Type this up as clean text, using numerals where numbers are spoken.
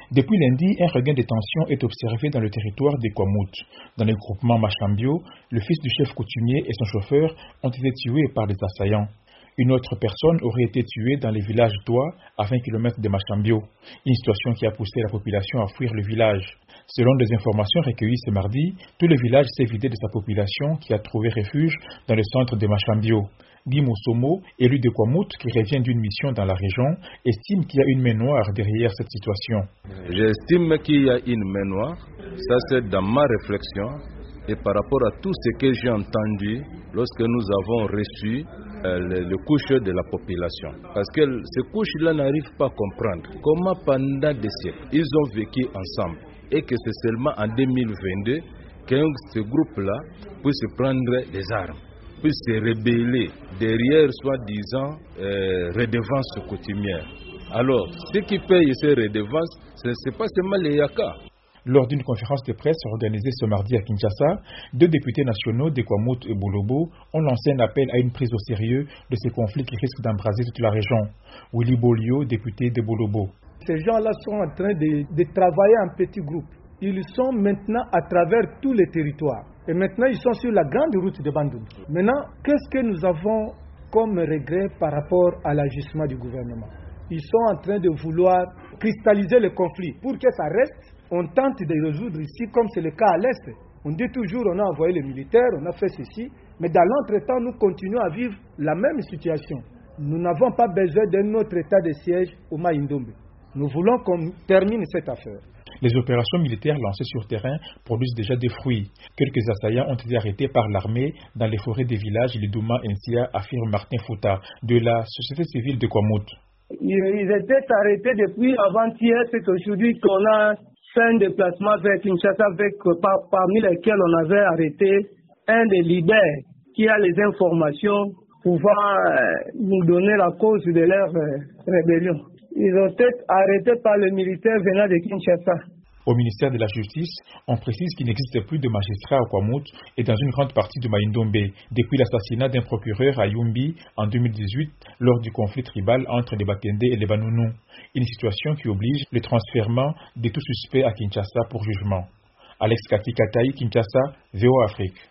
Depuis lundi, un regain de tension est observé dans le territoire des Kwamout. Dans le groupement Machambio, le fils du chef coutumier et son chauffeur ont été tués par des assaillants. Une autre personne aurait été tuée dans le village d'Oua, à 20 km de Machambio, une situation qui a poussé la population à fuir le village. Selon des informations recueillies ce mardi, tout le village s'est vidé de sa population qui a trouvé refuge dans le centre de Machambio. Guy Moussomo, élu de Kwamout qui revient d'une mission dans la région, estime qu'il y a une main noire derrière cette situation. J'estime qu'il y a une main noire, ça c'est dans ma réflexion et par rapport à tout ce que j'ai entendu lorsque nous avons reçu les couches de la population. Parce que ces couches-là n'arrivent pas à comprendre comment pendant des siècles ils ont vécu ensemble et que c'est seulement en 2022 que ce groupe-là puisse prendre des armes, puisse se rebeller derrière soi-disant redevances coutumières. Alors, ceux qui payent ces redevances, ce n'est pas seulement les Yaka. Lors d'une conférence de presse organisée ce mardi à Kinshasa, deux députés nationaux de Kwamout et Bolobo ont lancé un appel à une prise au sérieux de ces conflits qui risquent d'embraser toute la région. Willy Bolio, député de Bolobo. Ces gens-là sont en train de travailler en petits groupes. Ils sont maintenant à travers tous les territoires. Et maintenant, ils sont sur la grande route de Bandung. Maintenant, qu'est-ce que nous avons comme regret par rapport à l'agissement du gouvernement? Ils sont en train de vouloir cristalliser le conflit. Pour que ça reste, on tente de résoudre ici comme c'est le cas à l'Est. On dit toujours on a envoyé les militaires, on a fait ceci. Mais dans l'entretemps, nous continuons à vivre la même situation. Nous n'avons pas besoin d'un autre état de siège au Maïndombe. Nous voulons qu'on termine cette affaire. Les opérations militaires lancées sur terrain produisent déjà des fruits. Quelques assaillants ont été arrêtés par l'armée dans les forêts des villages Lidouma et Nsia, affirme Martin Fouta, de la société civile de Kwamout. Ils étaient arrêtés depuis avant-hier, c'est aujourd'hui qu'on a fait un déplacement vers Kinshasa, parmi lesquels on avait arrêté un des leaders qui a les informations pouvant nous donner la cause de leur rébellion. Ils ont été arrêtés par le militaire venant de Kinshasa. Au ministère de la Justice, on précise qu'il n'existe plus de magistrats à Kwamout et dans une grande partie de Maïndombe depuis l'assassinat d'un procureur à Yumbi en 2018 lors du conflit tribal entre les Bakende et les Banounous. Une situation qui oblige le transfèrement de tout suspect à Kinshasa pour jugement. Alex Kati Kataï, Kinshasa, VOA Afrique.